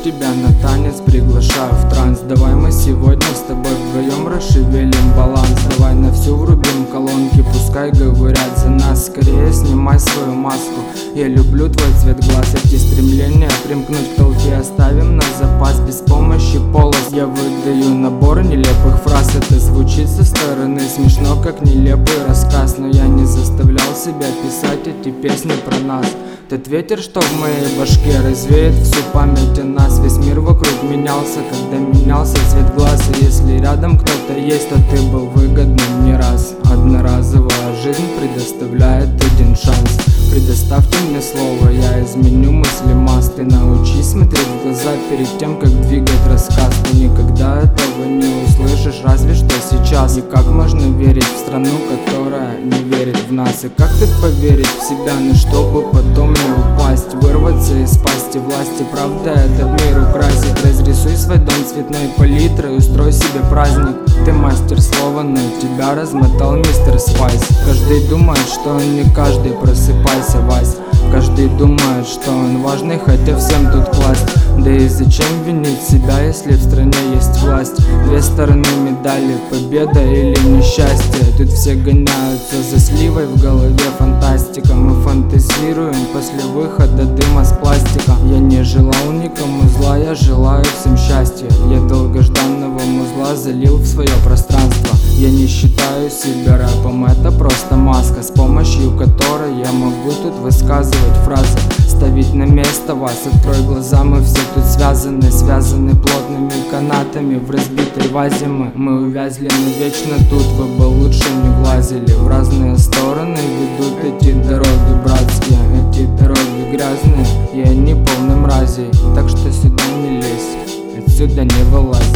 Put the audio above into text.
тебя на танец, приглашаю в транс. Давай мы сегодня с тобой вдвоем расшевелим баланс. Давай на всю врубим колонки, пускай говорят за нас. Скорее снимай свою маску, я люблю твой цвет глаз. Эти стремления примкнуть к толпе оставим на запас. Без помощи полос я выдаю набор нелепых фраз. Это звучит со стороны смешно, как нелепый рассказ, но я не заставлял себя писать эти песни про нас. Тот ветер, что в моей башке, развеет всю память о нас. Весь мир вокруг менялся, когда менялся цвет глаз. И если рядом кто-то есть, то ты был выгодным не раз. Одноразовая жизнь предоставляет один шанс. Предоставьте мне слово, я изменю мысли масс. Ты научись смотреть в глаза перед тем, как двигать рассказ. Ты никогда этого не услышишь, разве что сейчас. И как можно верить в страну, которая не верит в нас? И как тут поверить в себя, но чтобы потом не упасть? Вырваться из пасти власти, правда этот мир украсит. Разрисуй свой дом цветной палитрой, устрой себе праздник. Ты мастер слова, но тебя размотал мистер Спайс. Каждый думает, что он не каждый, просыпайся, Вась. Каждый думает, что он важный, хотя всем тут класть. Да и зачем винить себя, если в стране есть власть? Две стороны медали, победа или несчастье. Тут все гоняются за сливой, в голове фантастика. Мы фантазируем после выхода дыма с пластика. Я не желал никому зла, я желаю всем счастья. Я долгожданного музла залил в свое пространство. Я не считаю себя рэпом, это просто маска, с помощью которой я могу тут высказывать фразы, ставить на место вас. Открой глаза, мы все тут связаны, связаны плотными канатами. В разбитой вазе мы увязли навечно тут. Вы бы лучше не влазили. В разные стороны ведут эти дороги братские. Эти дороги грязные, и они полны мразей. Так что сюда не лезь, отсюда не вылазь.